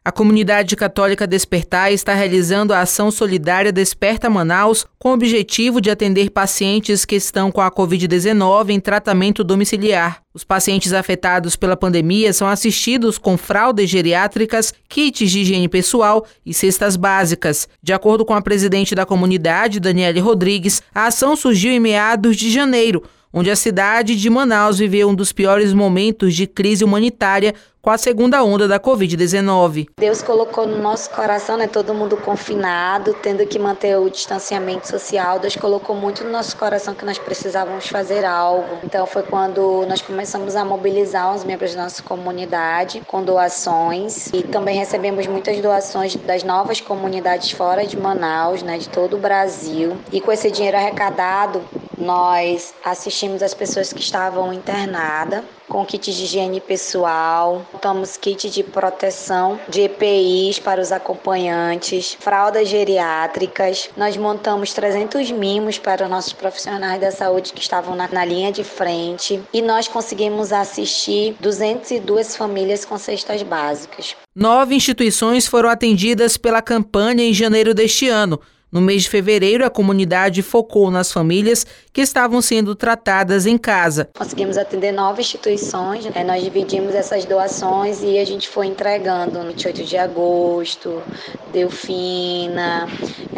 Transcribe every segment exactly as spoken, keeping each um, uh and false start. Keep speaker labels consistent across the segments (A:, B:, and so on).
A: A comunidade católica Despertai está realizando a ação solidária Desperta Manaus com o objetivo de atender pacientes que estão com a covid dezenove em tratamento domiciliar. Os pacientes afetados pela pandemia são assistidos com fraldas geriátricas, kits de higiene pessoal e cestas básicas. De acordo com a presidente da comunidade, Daniele Rodrigues, a ação surgiu em meados de janeiro, onde a cidade de Manaus viveu um dos piores momentos de crise humanitária com a segunda onda da covid dezenove.
B: Deus colocou no nosso coração, né, todo mundo confinado, tendo que manter o distanciamento social. Deus colocou muito no nosso coração que nós precisávamos fazer algo. Então foi quando nós começamos a mobilizar os membros da nossa comunidade com doações e também recebemos muitas doações das novas comunidades fora de Manaus, né, de todo o Brasil. E com esse dinheiro arrecadado, nós assistimos as pessoas que estavam internadas com kit de higiene pessoal, montamos kit de proteção de E P Is para os acompanhantes, fraldas geriátricas, nós montamos trezentos mimos para os nossos profissionais da saúde que estavam na, na linha de frente e nós conseguimos assistir duzentas e duas famílias com cestas básicas.
A: Nove instituições foram atendidas pela campanha em janeiro deste ano. No mês de fevereiro, a comunidade focou nas famílias que estavam sendo tratadas em casa.
B: Conseguimos atender nove instituições, né? Nós dividimos essas doações e a gente foi entregando no vinte e oito de agosto, Delfina,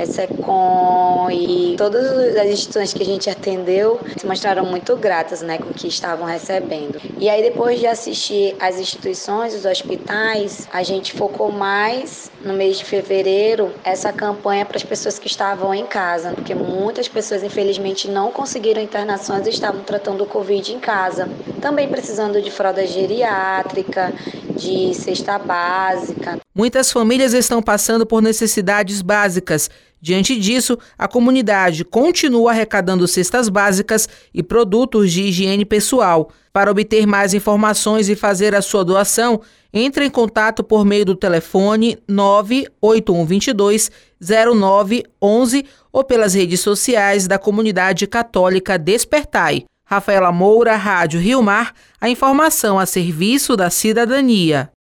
B: Secom e todas as instituições que a gente atendeu se mostraram muito gratas, né, com o que estavam recebendo. E aí, depois de assistir as instituições, os hospitais, a gente focou mais no mês de fevereiro essa campanha para as pessoas que estavam em casa, porque muitas pessoas infelizmente não conseguiram internações e estavam tratando o Covid em casa, também precisando de fralda geriátrica, de cesta básica.
A: Muitas famílias estão passando por necessidades básicas. Diante disso, a comunidade continua arrecadando cestas básicas e produtos de higiene pessoal. Para obter mais informações e fazer a sua doação, entre em contato por meio do telefone nove oito um dois dois zero nove um um ou pelas redes sociais da comunidade católica Despertai. Rafaela Moura, Rádio Rio Mar, a informação a serviço da cidadania.